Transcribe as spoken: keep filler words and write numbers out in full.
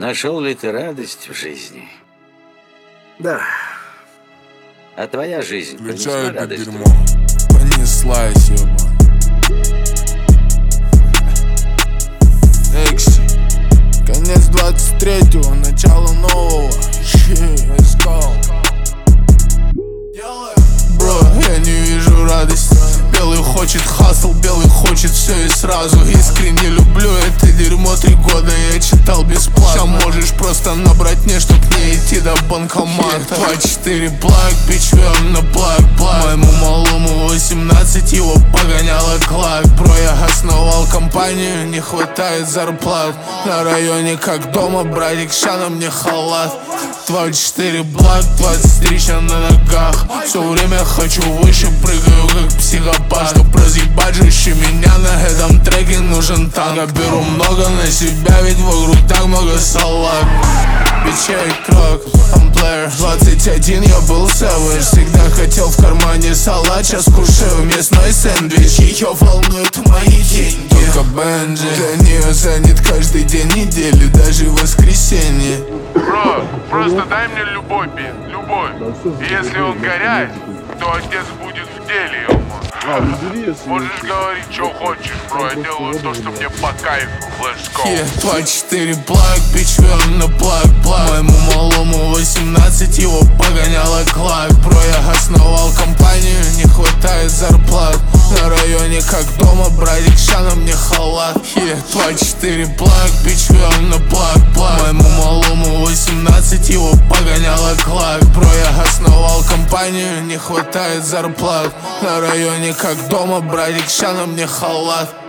Нашел ли ты радость в жизни? Да. А твоя жизнь Включай это радость? дерьмо. Понеслась, ёба. Экси. Конец двадцать третьего, начало нового. Yeah, let's go. Бро, я не вижу радости. Белый хочет хасл, белый хочет все и сразу. Искренне люблю это дерьмо, три года я читал бесплатно. Сейчас можешь просто набрать мне, чтоб не идти до банкомата. Два четыре блак, бич на блак, блак. Моему малому восемнадцать, его погоняла клак. Бро, я основал компанию, не хватает зарплат. На районе как дома, братик, ща на мне халат. Два четыре блак, двадцать три ща на ногах. Все время хочу выше, прыгаю как психопат. Чтоб разъебать жестче меня, на этом треке нужен танк. Я беру много на себя, ведь вокруг так много салат. Бичей крок, I'm player. Двадцать один я был savage. Всегда хотел в кармане салат, сейчас кушаю мясной сэндвич. Ее волнуют мои деньги, только Бенджи. Для нее занят каждый день недели, даже воскресенье. Бро, просто дай мне любой бит, любой. И если он горяет, то отец будет в деле, ё. Можешь говорить, что хочешь, бро, я делаю то, что мне по кайфу. Let's go. Yeah, два четыре блак, бич на блак, блак. Моему малому восемнадцать, его погоняла клак. Бро, я основал компанию, не хватает зарплат. На районе как дома, братик, ща на мне халат. Yeah, два четыре блак, бич на блак, блак. Моему малому восемнадцать, его погоняла клак. Бро, я основал компанию, не хватает зарплат. На районе как дома, братик, ща на мне халат.